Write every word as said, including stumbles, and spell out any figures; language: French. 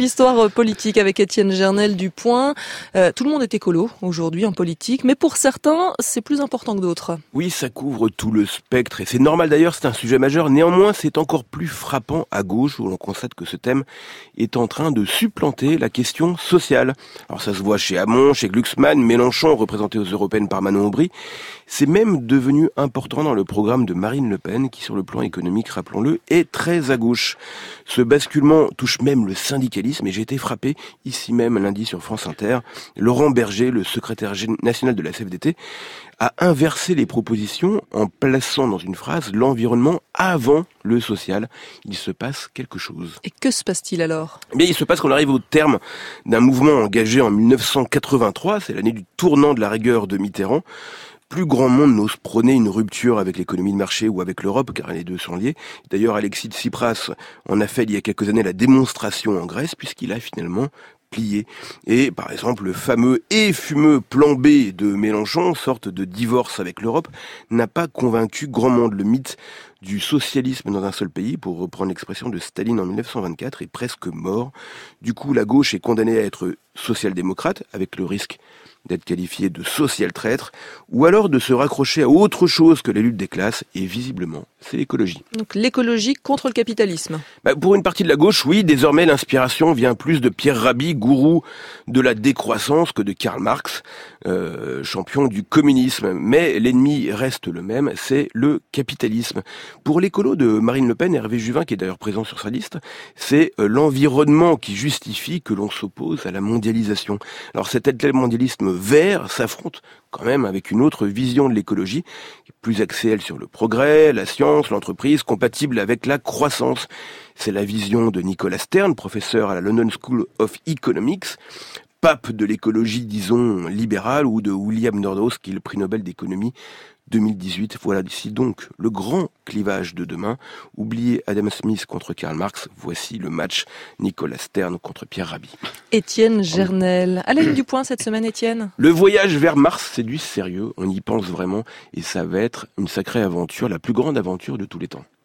d'histoire politique avec Étienne Gernel du Point. Euh, tout le monde est écolo aujourd'hui en politique, mais pour certains, c'est plus important que d'autres. Oui, ça couvre tout le spectre et c'est normal d'ailleurs, c'est un sujet majeur. Néanmoins, c'est encore plus frappant à gauche où l'on constate que ce thème est en train de supplanter la question sociale. Alors ça se voit chez Hamon, chez Glucksmann, Mélenchon, représenté aux Européennes par Manon Aubry. C'est même devenu important dans le programme de Marine Le Pen qui, sur le plan économique, rappelons-le, est très à gauche. Ce basculement touche même le syndicalisme et j'ai été frappé ici même lundi sur France Inter. Laurent Berger, le secrétaire national de la C F D T, a inversé les propositions en plaçant dans une phrase l'environnement avant le social. Il se passe quelque chose. Et que se passe-t-il alors ? Eh bien, il se passe qu'on arrive au terme d'un mouvement engagé en mille neuf cent quatre-vingt-trois, c'est l'année du tournant de la rigueur de Mitterrand. Plus grand monde n'ose prôner une rupture avec l'économie de marché ou avec l'Europe, car les deux sont liés. D'ailleurs, Alexis Tsipras en a fait il y a quelques années la démonstration en Grèce, puisqu'il a finalement plié. Et par exemple, le fameux et fumeux plan B de Mélenchon, sorte de divorce avec l'Europe, n'a pas convaincu grand monde. Le mythe du socialisme dans un seul pays, pour reprendre l'expression de Staline en mille neuf cent vingt-quatre, est presque mort. Du coup, la gauche est condamnée à être social-démocrate, avec le risque d'être qualifié de social traître, ou alors de se raccrocher à autre chose que la lutte des classes, et visiblement, c'est l'écologie. Donc l'écologie contre le capitalisme. Bah, pour une partie de la gauche, oui, désormais l'inspiration vient plus de Pierre Rabhi, gourou de la décroissance, que de Karl Marx, euh, champion du communisme. Mais l'ennemi reste le même, c'est le capitalisme. Pour l'écolo de Marine Le Pen, Hervé Juvin, qui est d'ailleurs présent sur sa liste, c'est euh, l'environnement qui justifie que l'on s'oppose à la mondialisation. Alors cet mondialisme vert s'affronte quand même avec une autre vision de l'écologie, plus axée elle sur le progrès, la science, l'entreprise, compatible avec la croissance. C'est la vision de Nicolas Stern, professeur à la London School of Economics, pape de l'écologie, disons, libérale, ou de William Nordhaus, qui est le prix Nobel d'économie deux mille dix-huit. Voilà d'ici donc le grand clivage de demain. Oubliez Adam Smith contre Karl Marx, voici le match Nicolas Stern contre Pierre Rabhi. Étienne Gernel. À la ligne du Point cette semaine, Étienne. Le voyage vers Mars, c'est du sérieux, on y pense vraiment, et ça va être une sacrée aventure, la plus grande aventure de tous les temps.